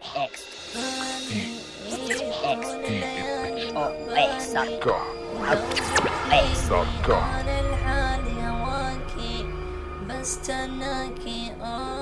بستناكي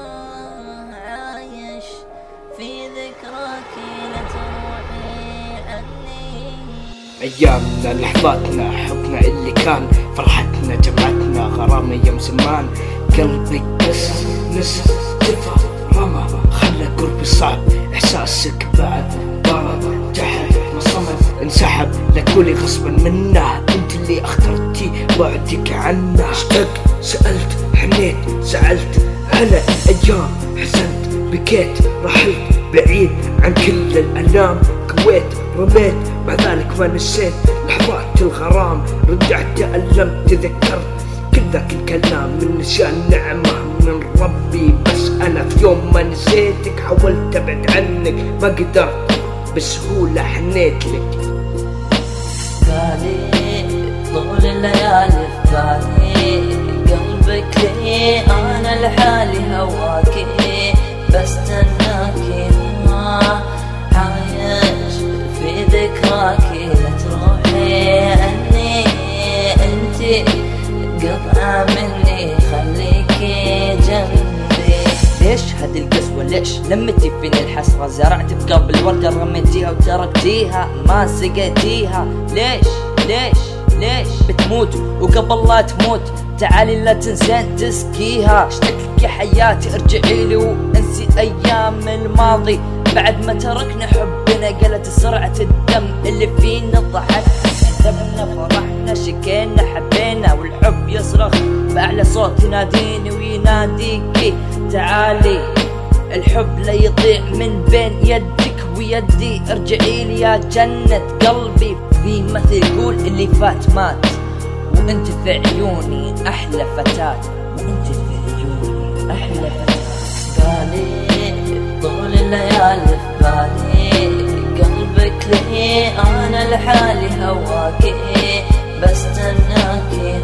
عايش في ذكراكي لا تروحي عني. أيامنا لحظاتنا حبنا اللي كان فرحتنا جمعتنا غرام أيام زمان. قلبي نس جفا رمى خلى قربي صعب إحساسك بعد ضرب جحد وصمد انسحب لكولي غصبا منه. انت اللي اخترتي بعدك عنه. اشتقت سألت حنيت زعلت هلا أيام حزنت بكيت رحلت بعيد عن كل الألام. قويت رميت مع ذلك ما نسيت لحظات الغرام. رجعت تألمت تذكرت كل ذاك الكلام من نسيان نعمة من ربي. بس أنا في يوم ما نسيتك حاولت أبعد عنك ما قدرت بسهولة حنيت لك. بالي طول الليالي في بالي قلبك لي أنا لحالي هواكي بستناكي عايش في ذكراكي لا تروحي عني. انتي قطعة مني خليكي جنبي. ليش هذه القسوة ليش لمتي فيني الحسرة؟ زرعت في قلب الوردة رميتيها وتركتيها ما سقيتيها. ليش ليش ليش بتموت وقبل لا تموت تعالي لا تنسين تسقيها. اشتقتك يا حياتي ارجعي لي وانسي ايام الماضي. بعد ما تركنا حبنا قلت سرعة الدم اللي فينا. ضحكنا كذبنا فرحنا شكينا حبينا والحب يصرخ بأعلى صوت يناديني ويناديكي. تعالي الحب لا يضيع من بين يدك ويدي. ارجعي لي يا جنة قلبي. في مثل يقول اللي فات مات وانت في عيوني احلى فتاة. وانت في عيوني احلى فتاة. بالي طول الليالي في بالي قلبك لي انا لحالي هواكي بستناكي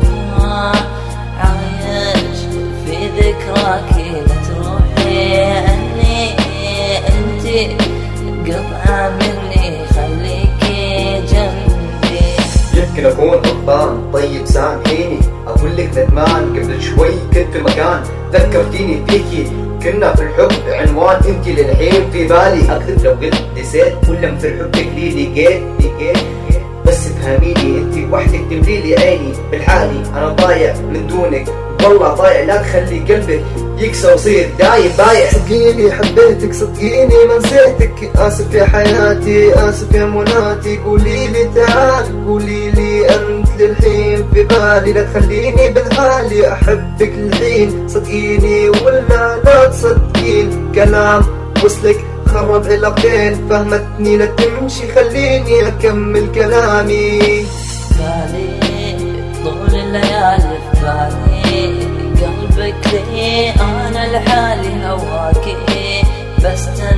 عايش في ذكراكي لا تروحي عني. انتي قطعة مني خليكي جنبي. يمكن اكون غلطان طيب سامحيني. اقول لك ندمان قبل شوي كنت في مكان ذكرتيني فيكي. كنا في الحب عنوان انتي للحين في بالي. اكذب لو قلت نسيت كل ما في حبك لي لقيت. بس تفهميني انتي وحدك تمليلي عيني بالحالي. انا ضايع من دونك والله ضايع. لا تخلي قلبك يكسى وصير دايم بايع. صدقيني حبيتك صدقيني ما نسيتك. اسف يا حياتي اسف يا مناتي. قولي لي تعال قولي لي انت للحين في بالي. لا تخليني بالحالي احبك للحين. صدقيني ولا لا تصدقين كلام وصلك خرب علاقتين. فهمتني لا تمشي خليني اكمل كلامي. بالي طول الليالي في بالي قلبك لي انا لحالي هواكي بستناكي